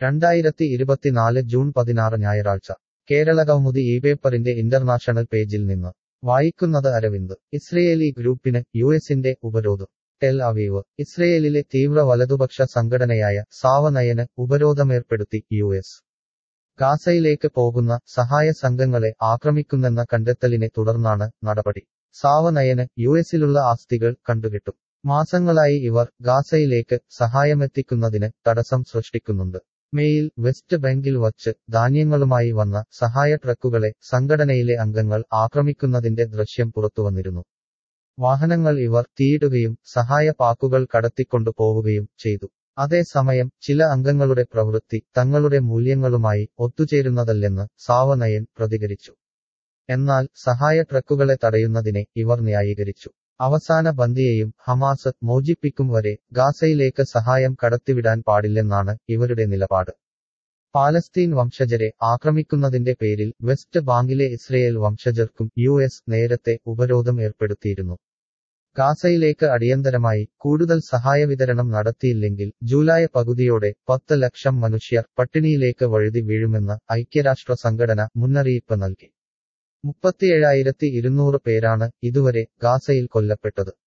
2024 June 16 ഞായറാഴ്ച കേരളകൗമുദി പേപ്പറിന്റെ international പേജിൽ നിന്ന് വായിക്കുന്നത് അരവിന്ദ്. ഇസ്രയേലി ഗ്രൂപ്പിന് യുഎസിന്റെ ഉപരോധം. Tel Aviv. ഇസ്രയേലിലെ തീവ്ര വലതുപക്ഷ സംഘടനയായ സാവനയന് ഉപരോധമേർപ്പെടുത്തി യുഎസ്. ഗാസയിലേക്ക് പോകുന്ന സഹായ സംഘങ്ങളെ ആക്രമിക്കുന്നെന്ന കണ്ടെത്തലിനെ തുടർന്നാണ് നടപടി. സാവനയന് യുഎസിലുള്ള ആസ്തികൾ കണ്ടുകെട്ടും. മാസങ്ങളായി ഇവർ ഗാസയിലേക്ക് സഹായമെത്തിക്കുന്നതിന് തടസ്സം സൃഷ്ടിക്കുന്നുണ്ട്. മേയിൽ വെസ്റ്റ് ബാങ്കിൽ വച്ച് ധാന്യങ്ങളുമായി വന്ന സഹായ ട്രക്കുകളെ സംഘടനയിലെ അംഗങ്ങൾ ആക്രമിക്കുന്നതിന്റെ ദൃശ്യം പുറത്തുവന്നിരുന്നു. വാഹനങ്ങൾ ഇവർ തീയിടുകയും സഹായ പാക്കുകൾ കടത്തിക്കൊണ്ടു പോവുകയും ചെയ്തു. അതേസമയം ചില അംഗങ്ങളുടെ പ്രവൃത്തി തങ്ങളുടെ മൂല്യങ്ങളുമായി ഒത്തുചേരുന്നതല്ലെന്ന് സാവനയൻ പ്രതികരിച്ചു. എന്നാൽ സഹായ ട്രക്കുകളെ തടയുന്നതിനെ ഇവർ ന്യായീകരിച്ചു. അവസാന ബന്ദിയെയും ഹമാസ് മോചിപ്പിക്കും വരെ ഗാസയിലേക്ക് സഹായം കടത്തിവിടാൻ പാടില്ലെന്നാണ് ഇവരുടെ നിലപാട്. പാലസ്തീൻ വംശജരെ ആക്രമിക്കുന്നതിന്റെ പേരിൽ വെസ്റ്റ് ബാങ്കിലെ ഇസ്രയേൽ വംശജർക്കും യുഎസ് നേരത്തെ ഉപരോധം ഏർപ്പെടുത്തിയിരുന്നു. ഗാസയിലേക്ക് അടിയന്തരമായി കൂടുതൽ സഹായവിതരണം നടത്തിയില്ലെങ്കിൽ ജൂലൈ പകുതിയോടെ 10 ലക്ഷം മനുഷ്യർ പട്ടിണിയിലേക്ക് വഴുതി വീഴുമെന്ന് ഐക്യരാഷ്ട്ര സംഘടന മുന്നറിയിപ്പ് നൽകി. 37,200 പേരാണ് ഇതുവരെ ഗാസയിൽ കൊല്ലപ്പെട്ടത്.